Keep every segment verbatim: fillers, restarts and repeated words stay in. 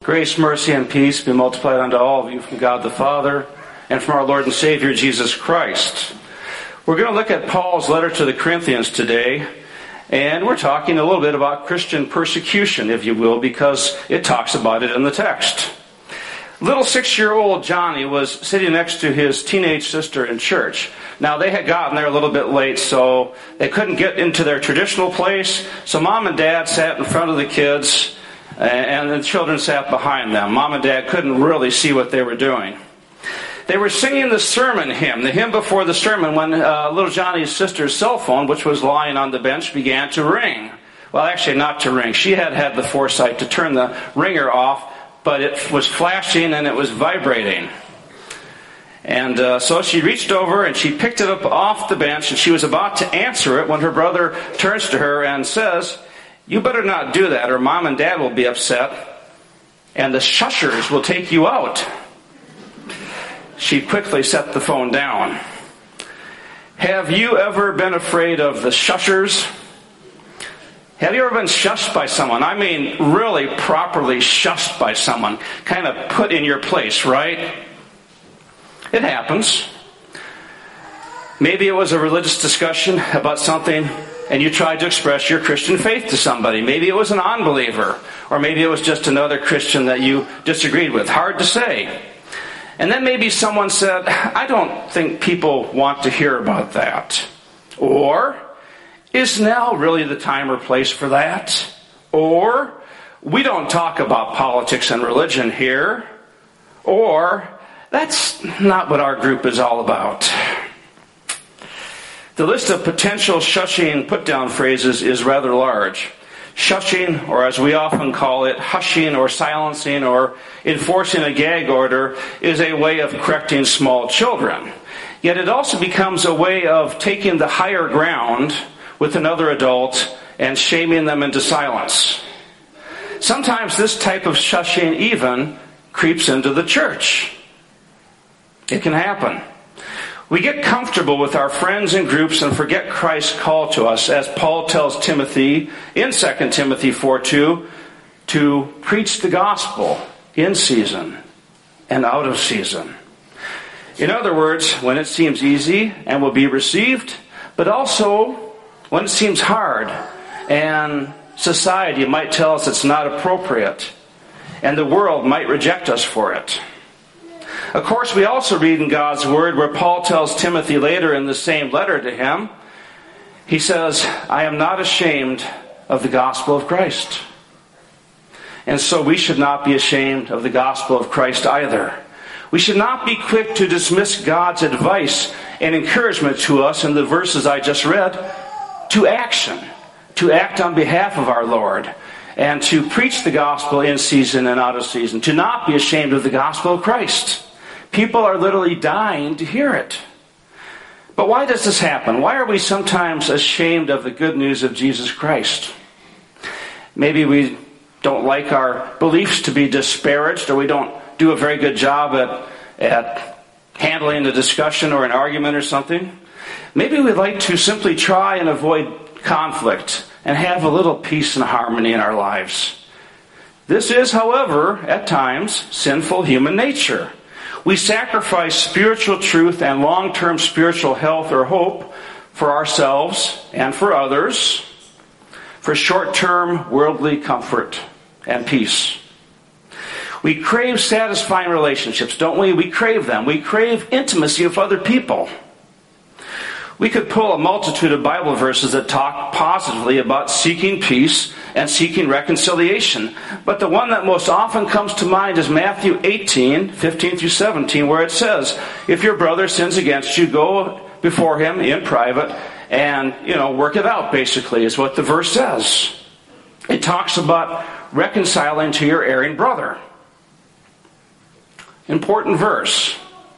Grace, mercy, and peace be multiplied unto all of you from God the Father and from our Lord and Savior Jesus Christ. We're going to look at Paul's letter to the Corinthians today, and we're talking a little bit about Christian persecution, if you will, because it talks about it in the text. Little six-year-old Johnny was sitting next to his teenage sister in church. Now, they had gotten there a little bit late, so they couldn't get into their traditional place. So Mom and Dad sat in front of the kids, and the children sat behind them. Mom and Dad couldn't really see what they were doing. They were singing the sermon hymn, the hymn before the sermon, when uh, little Johnny's sister's cell phone, which was lying on the bench, began to ring. Well, actually, not to ring. She had had the foresight to turn the ringer off, but it was flashing and it was vibrating. And uh, so she reached over and she picked it up off the bench, and she was about to answer it when her brother turns to her and says, "You better not do that, or Mom and Dad will be upset, and the shushers will take you out." She quickly set the phone down. Have you ever been afraid of the shushers? Have you ever been shushed by someone? I mean, really properly shushed by someone. Kind of put in your place, right? It happens. Maybe it was a religious discussion about something, and you tried to express your Christian faith to somebody. Maybe it was an unbeliever, or maybe it was just another Christian that you disagreed with. Hard to say. And then maybe someone said, "I don't think people want to hear about that." Or, "Is now really the time or place for that?" Or, "We don't talk about politics and religion here." Or, "That's not what our group is all about." The list of potential shushing put-down phrases is rather large. Shushing, or as we often call it, hushing or silencing or enforcing a gag order, is a way of correcting small children. Yet it also becomes a way of taking the higher ground with another adult and shaming them into silence. Sometimes this type of shushing even creeps into the church. It can happen. We get comfortable with our friends and groups and forget Christ's call to us, as Paul tells Timothy in Second Timothy four two, to preach the gospel in season and out of season. In other words, when it seems easy and will be received, but also when it seems hard and society might tell us it's not appropriate and the world might reject us for it. Of course, we also read in God's Word where Paul tells Timothy later in the same letter to him, he says, "I am not ashamed of the gospel of Christ." And so we should not be ashamed of the gospel of Christ either. We should not be quick to dismiss God's advice and encouragement to us in the verses I just read to action, to act on behalf of our Lord, and to preach the gospel in season and out of season, to not be ashamed of the gospel of Christ. People are literally dying to hear it. But why does this happen? Why are we sometimes ashamed of the good news of Jesus Christ? Maybe we don't like our beliefs to be disparaged, or we don't do a very good job at, at handling a discussion or an argument or something. Maybe we'd like to simply try and avoid conflict and have a little peace and harmony in our lives. This is, however, at times, sinful human nature. We sacrifice spiritual truth and long-term spiritual health or hope for ourselves and for others for short-term worldly comfort and peace. We crave satisfying relationships, don't we? We crave them. We crave intimacy with other people. We could pull a multitude of Bible verses that talk positively about seeking peace and seeking reconciliation. But the one that most often comes to mind is Matthew eighteen, fifteen through seventeen, where it says, "If your brother sins against you, go before him in private and, you know, work it out," basically, is what the verse says. It talks about reconciling to your erring brother. Important verse.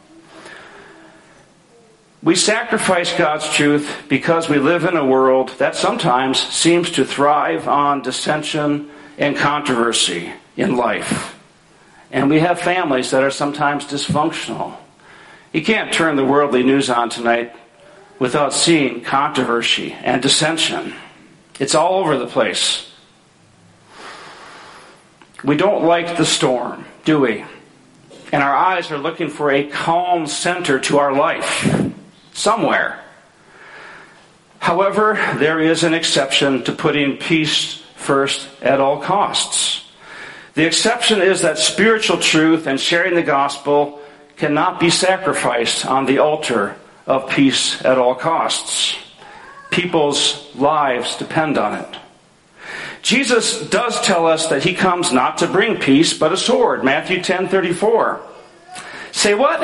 We sacrifice God's truth because we live in a world that sometimes seems to thrive on dissension and controversy in life. And we have families that are sometimes dysfunctional. You can't turn the worldly news on tonight without seeing controversy and dissension. It's all over the place. We don't like the storm, do we? And our eyes are looking for a calm center to our life, somewhere. However, there is an exception to putting peace first at all costs. The exception is that spiritual truth and sharing the gospel cannot be sacrificed on the altar of peace at all costs. People's lives depend on it. Jesus does tell us that he comes not to bring peace, but a sword. Matthew ten thirty-four. Say what?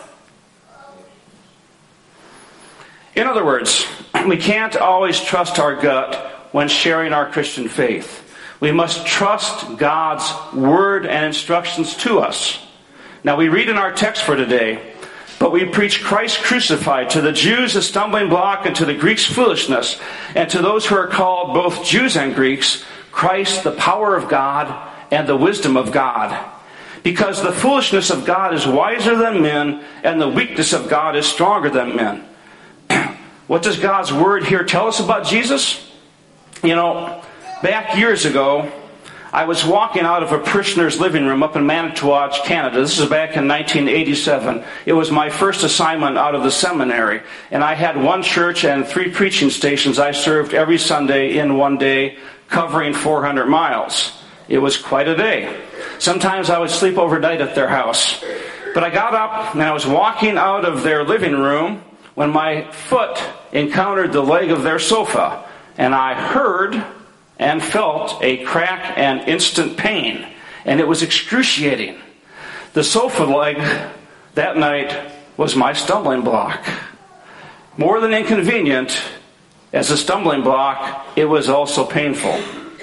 In other words, we can't always trust our gut when sharing our Christian faith. We must trust God's word and instructions to us. Now we read in our text for today, but we preach Christ crucified, to the Jews a stumbling block, and to the Greeks foolishness, and to those who are called both Jews and Greeks, Christ the power of God and the wisdom of God. Because the foolishness of God is wiser than men, and the weakness of God is stronger than men. What does God's word here tell us about Jesus? You know, back years ago, I was walking out of a parishioner's living room up in Manitowoc, Canada. This is back in nineteen eighty-seven. It was my first assignment out of the seminary. And I had one church and three preaching stations I served every Sunday in one day, covering four hundred miles. It was quite a day. Sometimes I would sleep overnight at their house. But I got up and I was walking out of their living room when my foot encountered the leg of their sofa. And I heard and felt a crack and instant pain. And it was excruciating. The sofa leg that night was my stumbling block. More than inconvenient, as a stumbling block, it was also painful.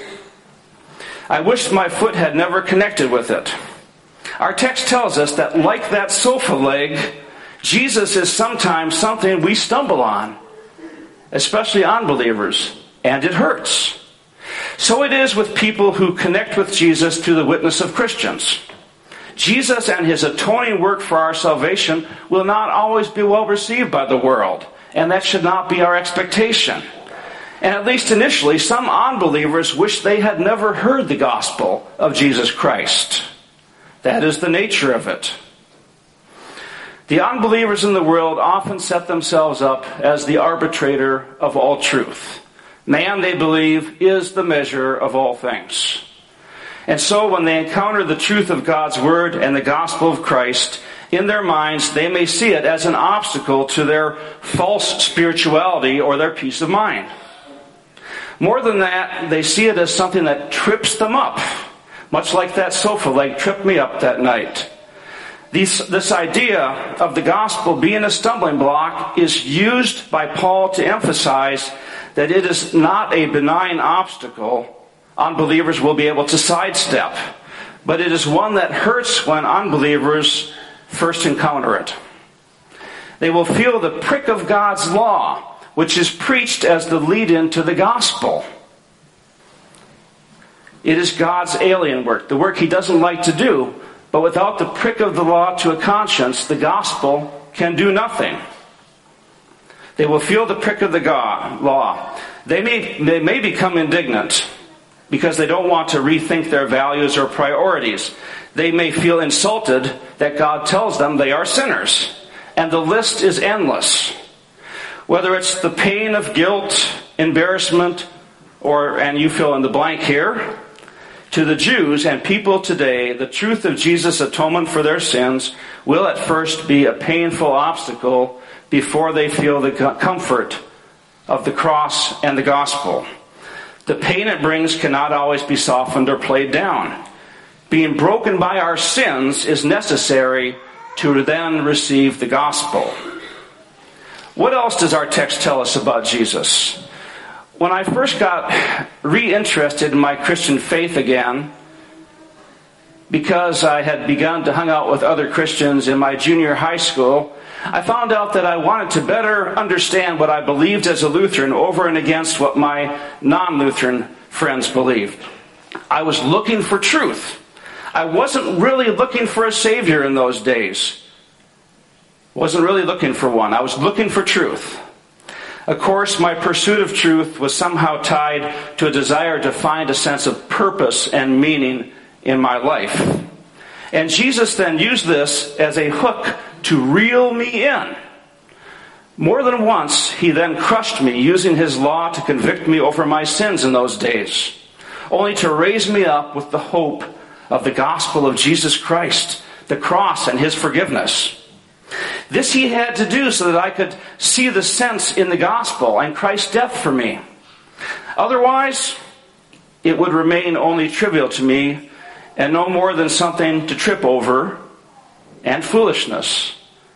I wished my foot had never connected with it. Our text tells us that like that sofa leg, Jesus is sometimes something we stumble on, especially unbelievers, and it hurts. So it is with people who connect with Jesus through the witness of Christians. Jesus and his atoning work for our salvation will not always be well received by the world, and that should not be our expectation. And at least initially, some unbelievers wish they had never heard the gospel of Jesus Christ. That is the nature of it. The unbelievers in the world often set themselves up as the arbitrator of all truth. Man, they believe, is the measure of all things. And so when they encounter the truth of God's word and the gospel of Christ, in their minds they may see it as an obstacle to their false spirituality or their peace of mind. More than that, they see it as something that trips them up, much like that sofa leg tripped me up that night. These, this idea of the gospel being a stumbling block is used by Paul to emphasize that it is not a benign obstacle unbelievers will be able to sidestep, but it is one that hurts when unbelievers first encounter it. They will feel the prick of God's law, which is preached as the lead-in to the gospel. It is God's alien work, the work he doesn't like to do, but without the prick of the law to a conscience, the gospel can do nothing. They will feel the prick of the God, law. They may, they may become indignant because they don't want to rethink their values or priorities. They may feel insulted that God tells them they are sinners. And the list is endless. Whether it's the pain of guilt, embarrassment, or, and you fill in the blank here, to the Jews and people today, the truth of Jesus' atonement for their sins will at first be a painful obstacle before they feel the comfort of the cross and the gospel. The pain it brings cannot always be softened or played down. Being broken by our sins is necessary to then receive the gospel. What else does our text tell us about Jesus? When I first got reinterested in my Christian faith again, because I had begun to hang out with other Christians in my junior high school, I found out that I wanted to better understand what I believed as a Lutheran over and against what my non-Lutheran friends believed. I was looking for truth. I wasn't really looking for a Savior in those days. Wasn't really looking for one. I was looking for truth. Of course, my pursuit of truth was somehow tied to a desire to find a sense of purpose and meaning in my life. And Jesus then used this as a hook to reel me in. More than once, he then crushed me, using his law to convict me over my sins in those days, only to raise me up with the hope of the gospel of Jesus Christ, the cross and his forgiveness. This he had to do so that I could see the sense in the gospel and Christ's death for me. Otherwise, it would remain only trivial to me and no more than something to trip over and foolishness,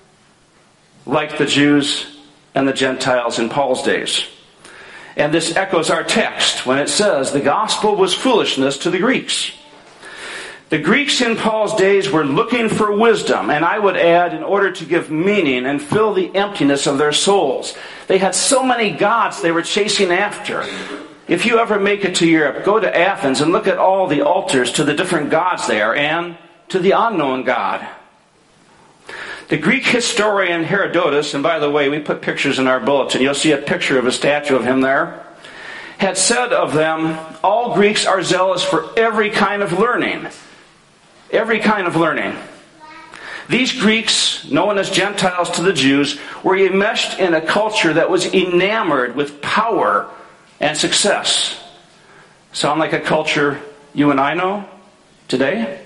like the Jews and the Gentiles in Paul's days. And this echoes our text when it says the gospel was foolishness to the Greeks. The Greeks in Paul's days were looking for wisdom, and I would add, in order to give meaning and fill the emptiness of their souls. They had so many gods they were chasing after. If you ever make it to Europe, go to Athens and look at all the altars to the different gods there and to the unknown God. The Greek historian Herodotus, and by the way, we put pictures in our bulletin. You'll see a picture of a statue of him there. Had said of them, all Greeks are zealous for every kind of learning. Every kind of learning. These Greeks, known as Gentiles to the Jews, were enmeshed in a culture that was enamored with power and success. Sound like a culture you and I know today?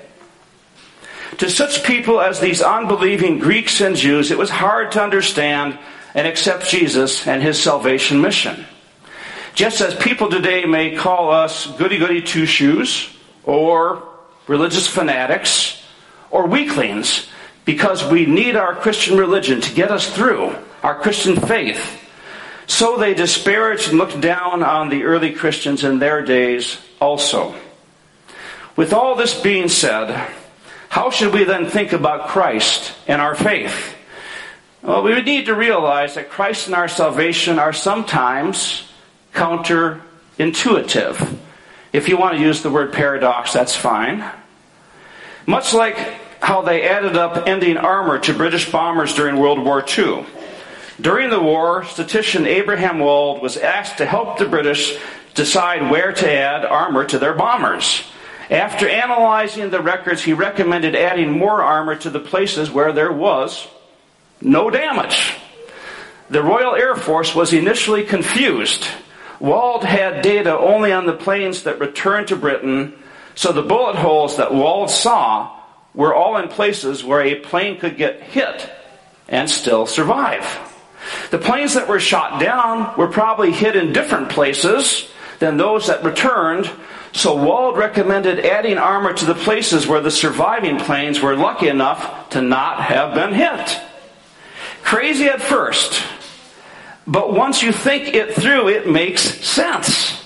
To such people as these unbelieving Greeks and Jews, it was hard to understand and accept Jesus and his salvation mission. Just as people today may call us goody-goody two-shoes, or religious fanatics, or weaklings, because we need our Christian religion to get us through, our Christian faith, so they disparaged and looked down on the early Christians in their days also. With all this being said, how should we then think about Christ and our faith? Well, we would need to realize that Christ and our salvation are sometimes counterintuitive. If you want to use the word paradox, that's fine. Much like how they added up ending armor to British bombers during World War Two. During the war, statistician Abraham Wald was asked to help the British decide where to add armor to their bombers. After analyzing the records, he recommended adding more armor to the places where there was no damage. The Royal Air Force was initially confused. Wald had data only on the planes that returned to Britain, so the bullet holes that Wald saw were all in places where a plane could get hit and still survive. The planes that were shot down were probably hit in different places than those that returned, so Wald recommended adding armor to the places where the surviving planes were lucky enough to not have been hit. Crazy at first, but once you think it through, it makes sense.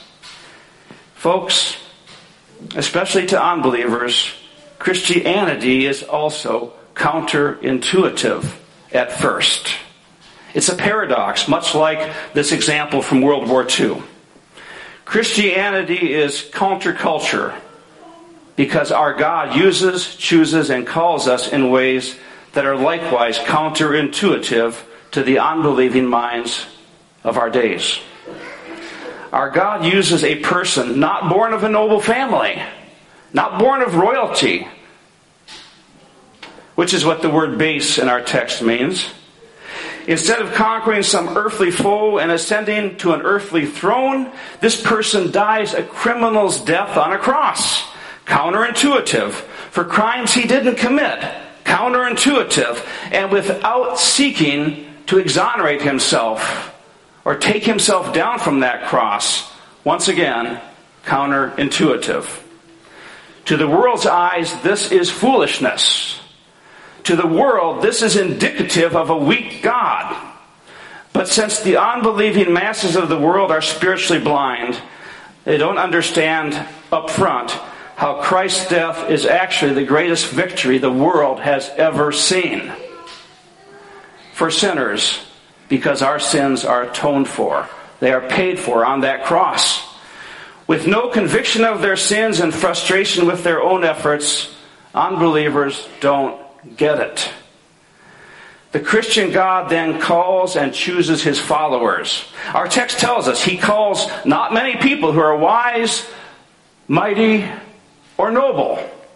Folks, especially to unbelievers, Christianity is also counterintuitive at first. It's a paradox, much like this example from World War Two. Christianity is counterculture because our God uses, chooses, and calls us in ways that are likewise counterintuitive to the unbelieving minds of our days. Our God uses a person not born of a noble family, not born of royalty, which is what the word base in our text means. Instead of conquering some earthly foe and ascending to an earthly throne, this person dies a criminal's death on a cross. Counterintuitive. For crimes he didn't commit. Counterintuitive. And without seeking to exonerate himself or take himself down from that cross. Once again, counterintuitive. To the world's eyes, this is foolishness. To the world, this is indicative of a weak God. But since the unbelieving masses of the world are spiritually blind, they don't understand up front how Christ's death is actually the greatest victory the world has ever seen for sinners, because our sins are atoned for. They are paid for on that cross. With no conviction of their sins and frustration with their own efforts, unbelievers don't get it. The Christian God then calls and chooses his followers. Our text tells us he calls not many people who are wise, mighty, or noble.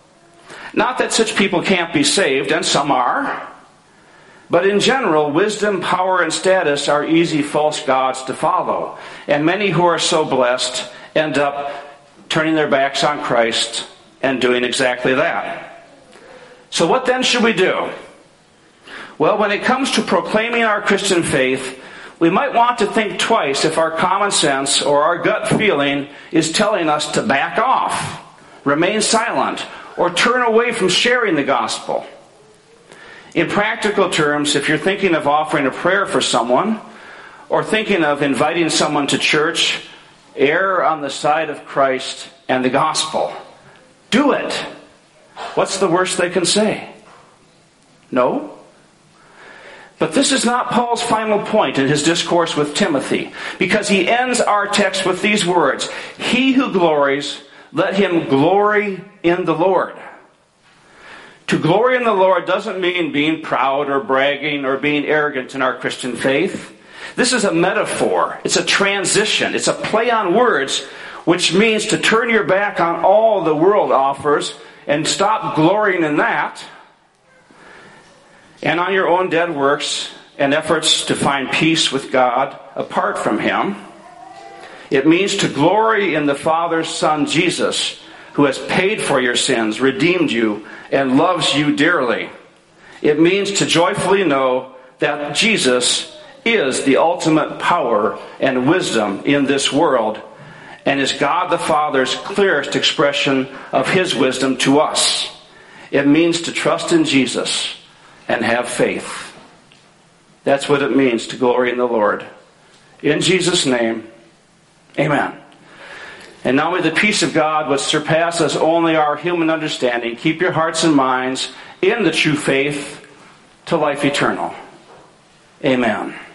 Not that such people can't be saved, and some are. But in general, wisdom, power, and status are easy false gods to follow. And many who are so blessed end up turning their backs on Christ and doing exactly that. So what then should we do? Well, when it comes to proclaiming our Christian faith, we might want to think twice if our common sense or our gut feeling is telling us to back off, remain silent, or turn away from sharing the gospel. In practical terms, if you're thinking of offering a prayer for someone, or thinking of inviting someone to church, err on the side of Christ and the gospel. Do it. What's the worst they can say? No? But this is not Paul's final point in his discourse with Timothy, because he ends our text with these words, "He who glories, let him glory in the Lord." To glory in the Lord doesn't mean being proud or bragging or being arrogant in our Christian faith. This is a metaphor. It's a transition. It's a play on words, which means to turn your back on all the world offers and stop glorying in that, and on your own dead works and efforts to find peace with God apart from Him. It means to glory in the Father's Son, Jesus, who has paid for your sins, redeemed you, and loves you dearly. It means to joyfully know that Jesus is the ultimate power and wisdom in this world, and is God the Father's clearest expression of His wisdom to us. It means to trust in Jesus and have faith. That's what it means to glory in the Lord. In Jesus' name, amen. And now may the peace of God, which surpasses only our human understanding, keep your hearts and minds in the true faith to life eternal. Amen.